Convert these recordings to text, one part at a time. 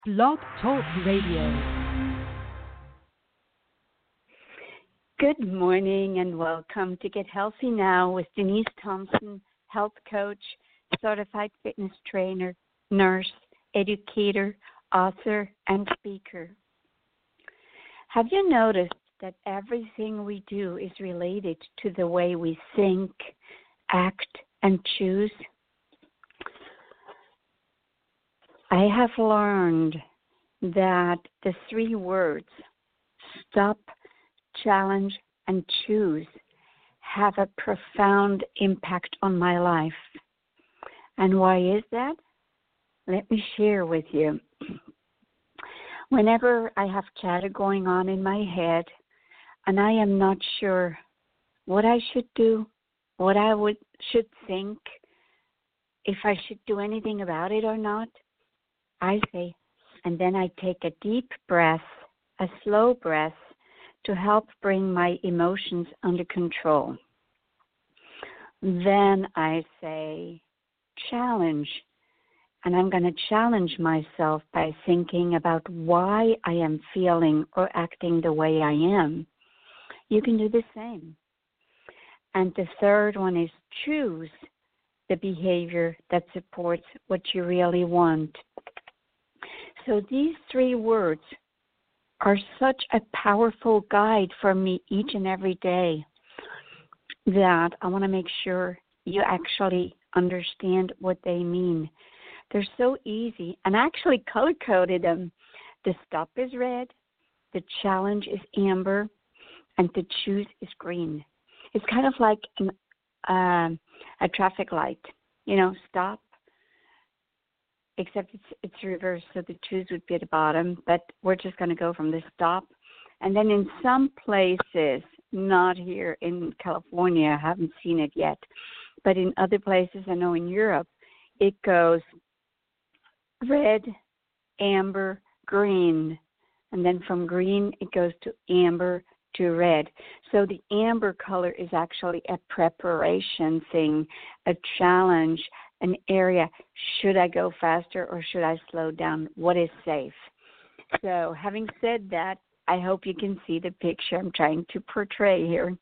Blog Talk Radio. Good morning and welcome to Get Healthy Now with Denise Thompson, health coach, certified fitness trainer, nurse, educator, author, and speaker. Have you noticed that everything we do is related to the way we think, act, and choose? I have learned that the three words, stop, challenge, and choose, have a profound impact on my life. And why is that? Let me share with you. Whenever I have chatter going on in my head and I am not sure what I should do, what I should think, if I should do anything about it or not, I say, and then I take a deep breath, a slow breath, to help bring my emotions under control. Then I say, challenge. And I'm going to challenge myself by thinking about why I am feeling or acting the way I am. You can do the same. And the third one is choose the behavior that supports what you really want. So these three words are such a powerful guide for me each and every day that I want to make sure you actually understand what they mean. They're so easy, and I actually color-coded them. The stop is red, the challenge is amber, and the choose is green. It's kind of like a traffic light, stop, except it's reversed, so the choose would be at the bottom, but we're just going to go from the stop. And then in some places, not here in California, I haven't seen it yet, but in other places, I know in Europe, it goes red, amber, green, and then from green, it goes to amber to red. So the amber color is actually a preparation thing, a challenge, an area. Should I go faster or should I slow down? What is safe? So having said that, I hope you can see the picture I'm trying to portray here.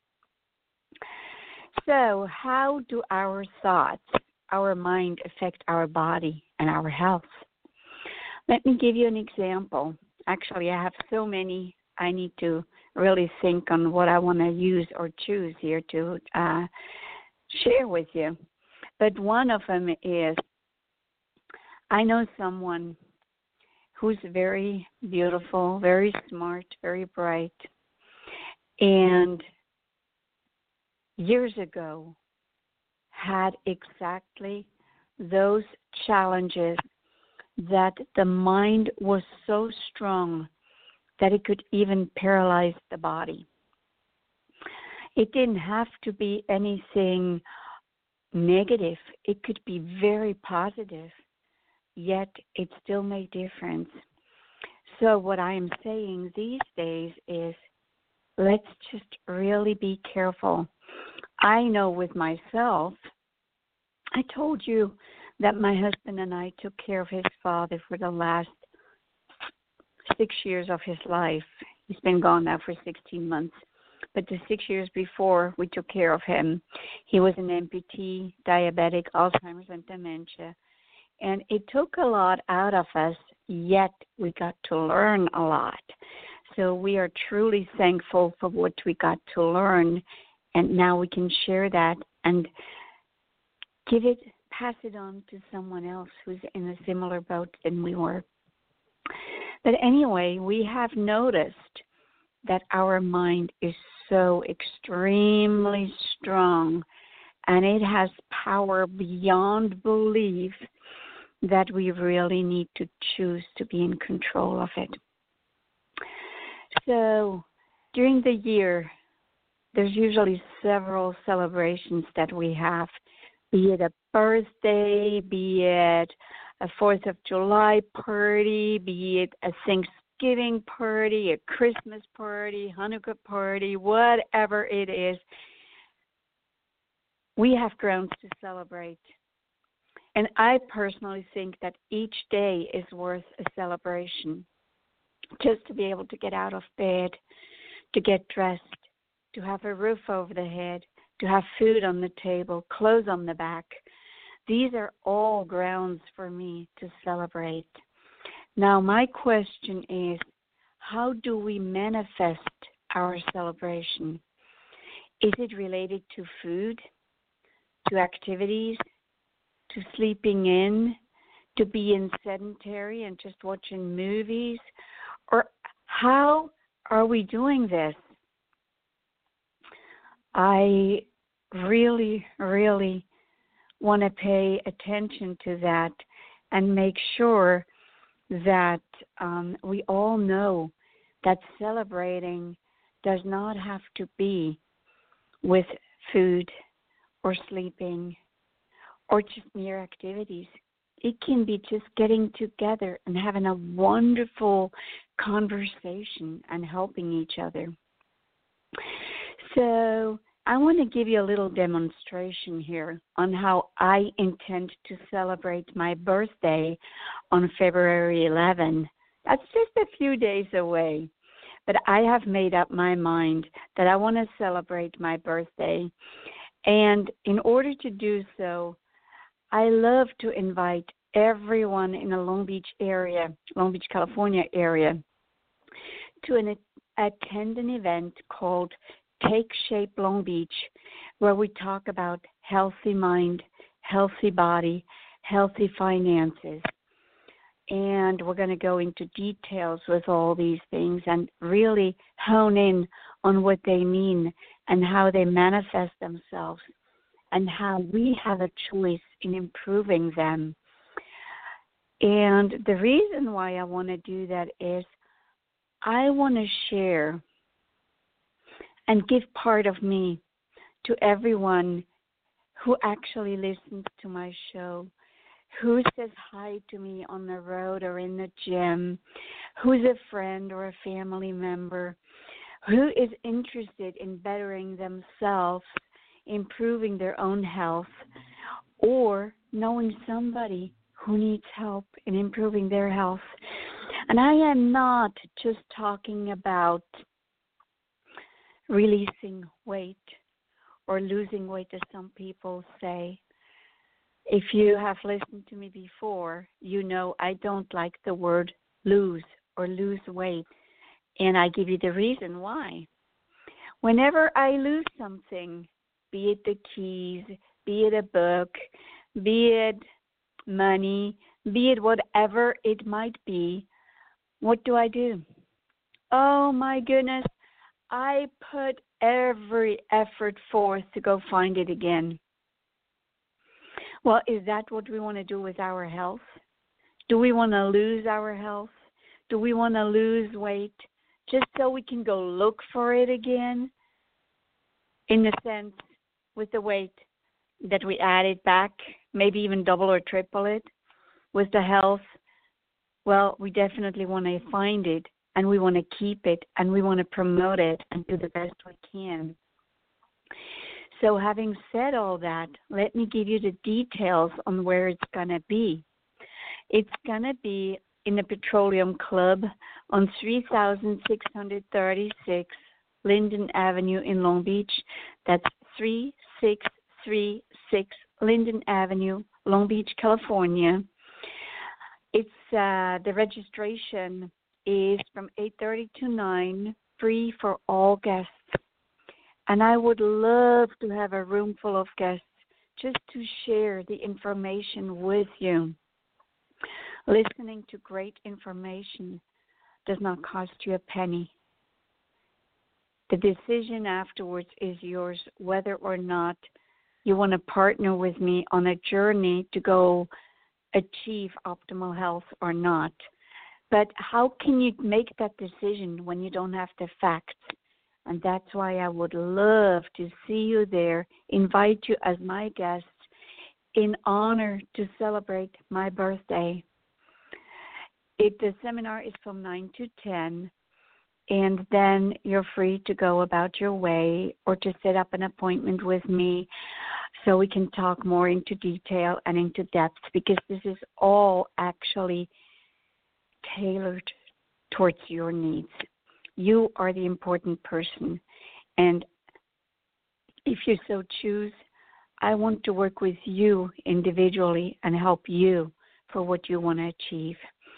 So how do our thoughts, our mind affect our body and our health? Let me give you an example. Actually, I have so many. I need to really think on what I want to use or choose here to share with you. But one of them is, I know someone who's very beautiful, very smart, very bright, and years ago had exactly those challenges that the mind was so strong that it could even paralyze the body. It didn't have to be anything negative. It could be very positive, yet it still made difference. So what I am saying these days is, let's just really be careful. I know with myself, I told you that my husband and I took care of his father for the last 6 years of his life. He's been gone now for 16 months. But the 6 years before we took care of him, he was an amputee, diabetic, Alzheimer's, and dementia. And it took a lot out of us, yet we got to learn a lot. So we are truly thankful for what we got to learn, and now we can share that and pass it on to someone else who's in a similar boat than we were. But anyway, we have noticed that our mind is so extremely strong, and it has power beyond belief that we really need to choose to be in control of it. So during the year, there's usually several celebrations that we have, be it a birthday, be it a 4th of July party, be it a Thanksgiving party, a Christmas party, Hanukkah party, whatever it is. We have grounds to celebrate. And I personally think that each day is worth a celebration. Just to be able to get out of bed, to get dressed, to have a roof over the head, to have food on the table, clothes on the back. These are all grounds for me to celebrate. Now, my question is, how do we manifest our celebration? Is it related to food, to activities, to sleeping in, to being sedentary and just watching movies? Or how are we doing this? I really, really want to pay attention to that and make sure that we all know that celebrating does not have to be with food or sleeping or just mere activities. It can be just getting together and having a wonderful conversation and helping each other. So I want to give you a little demonstration here on how I intend to celebrate my birthday on February 11. That's just a few days away. But I have made up my mind that I want to celebrate my birthday. And in order to do so, I love to invite everyone in the Long Beach area, Long Beach, California area, to attend an event called Take Shape Long Beach, where we talk about healthy mind, healthy body, healthy finances. And we're going to go into details with all these things and really hone in on what they mean and how they manifest themselves and how we have a choice in improving them. And the reason why I want to do that is I want to share and give part of me to everyone who actually listens to my show, who says hi to me on the road or in the gym, who's a friend or a family member, who is interested in bettering themselves, improving their own health, or knowing somebody who needs help in improving their health. And I am not just talking about releasing weight or losing weight, as some people say. If you have listened to me before, you know I don't like the word lose or lose weight, and I give you the reason why. Whenever I lose something, be it the keys, be it a book, be it money, be it whatever it might be, what do? Oh my goodness, I put every effort forth to go find it again. Well, is that what we want to do with our health? Do we want to lose our health? Do we want to lose weight just so we can go look for it again? In the sense, with the weight, that we add it back, maybe even double or triple it. With the health, well, we definitely want to find it, and we want to keep it, and we want to promote it and do the best we can. So having said all that, let me give you the details on where it's going to be. It's going to be in the Petroleum Club on 3636 Linden Avenue in Long Beach. That's 3636 Linden Avenue, Long Beach, California. It's the registration is from 8:30 to 9, free for all guests. And I would love to have a room full of guests just to share the information with you. Listening to great information does not cost you a penny. The decision afterwards is yours, whether or not you want to partner with me on a journey to go achieve optimal health or not. But how can you make that decision when you don't have the facts? And that's why I would love to see you there, invite you as my guest in honor to celebrate my birthday. The seminar is from 9 to 10, and then you're free to go about your way or to set up an appointment with me. so we can talk more into detail and into depth, because this is all actually tailored towards your needs. You are the important person, and if you so choose, I want to work with you individually and help you for what you want to achieve.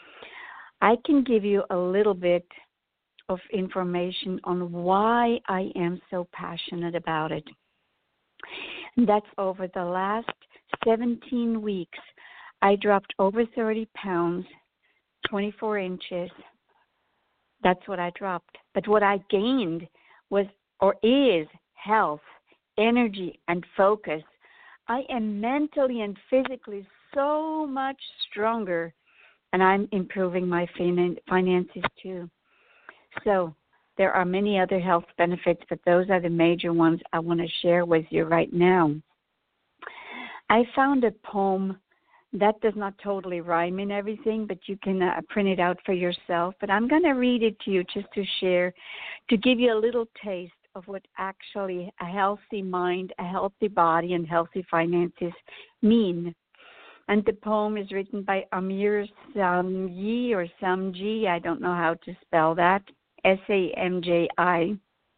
I can give you a little bit of information on why I am so passionate about it. And that's over the last 17 weeks, I dropped over 30 pounds, 24 inches. That's what I dropped. But what I gained was, or is, health, energy, and focus. I am mentally and physically so much stronger, and I'm improving my finances too. So there are many other health benefits, but those are the major ones I want to share with you right now. I found a poem that does not totally rhyme in everything, but you can print it out for yourself. But I'm going to read it to you just to share, to give you a little taste of what actually a healthy mind, a healthy body, and healthy finances mean. And the poem is written by Amir Samji, or Samji, I don't know how to spell that, Samji.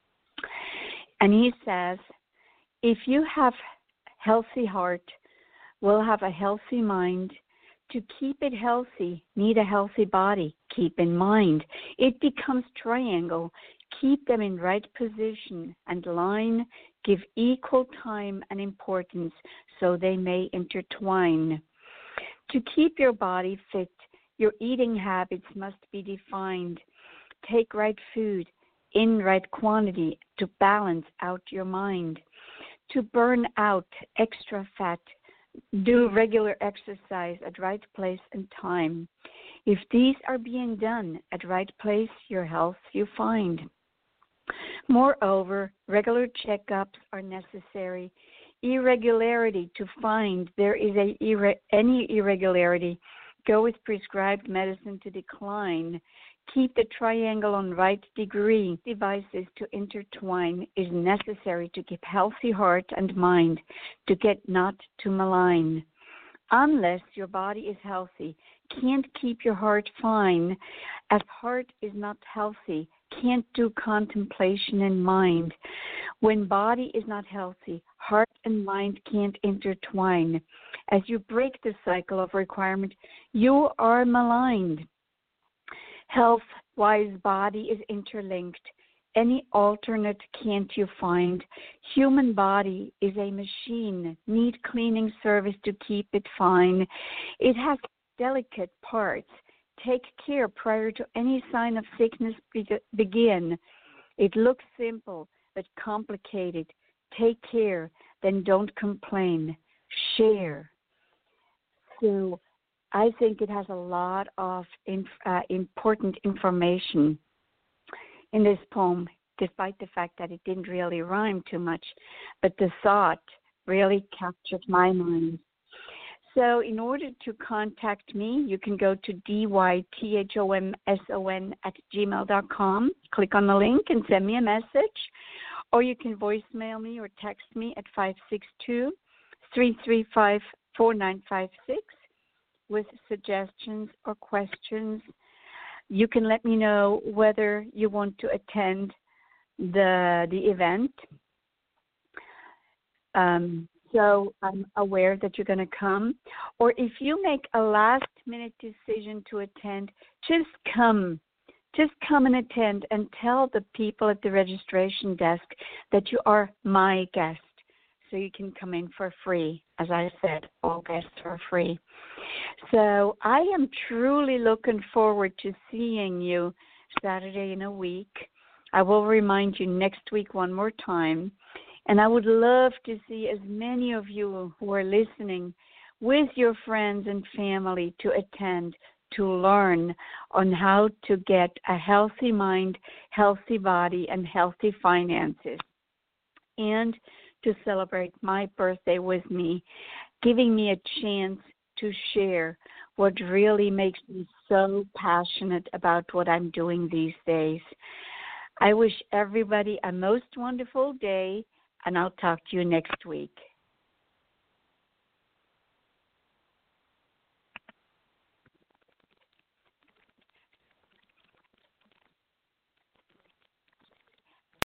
And he says, if you have healthy heart, will have a healthy mind. To keep it healthy, need a healthy body. Keep in mind, it becomes triangle. Keep them in right position and line. Give equal time and importance so they may intertwine. To keep your body fit, your eating habits must be defined. Take right food in right quantity to balance out your mind. To burn out extra fat, do regular exercise at right place and time. If these are being done at right place, your health you find. Moreover, regular checkups are necessary. Irregularity to find there is any irregularity. Go with prescribed medicine to decline. Keep the triangle on right degree. Devices to intertwine is necessary to keep healthy heart and mind, to get not to malign. Unless your body is healthy, can't keep your heart fine. As heart is not healthy, can't do contemplation in mind. When body is not healthy, heart and mind can't intertwine. As you break the cycle of requirement, you are maligned. Health-wise body is interlinked. Any alternate can't you find. Human body is a machine, need cleaning service to keep it fine. It has delicate parts. Take care prior to any sign of sickness begin. It looks simple but complicated. Take care, then don't complain. Share. So I think it has a lot of important information in this poem, despite the fact that it didn't really rhyme too much, but the thought really captured my mind. So in order to contact me, you can go to dythomson@gmail.com, click on the link and send me a message, or you can voicemail me or text me at 562-335-4956 with suggestions or questions. You can let me know whether you want to attend the event. So I'm aware that you're going to come. Or if you make a last-minute decision to attend, just come. Just come and attend and tell the people at the registration desk that you are my guest. So you can come in for free. As I said, all guests are free. So I am truly looking forward to seeing you Saturday in a week. I will remind you next week one more time. And I would love to see as many of you who are listening with your friends and family to attend, to learn on how to get a healthy mind, healthy body, and healthy finances. And to celebrate my birthday with me, giving me a chance to share what really makes me so passionate about what I'm doing these days. I wish everybody a most wonderful day, and I'll talk to you next week.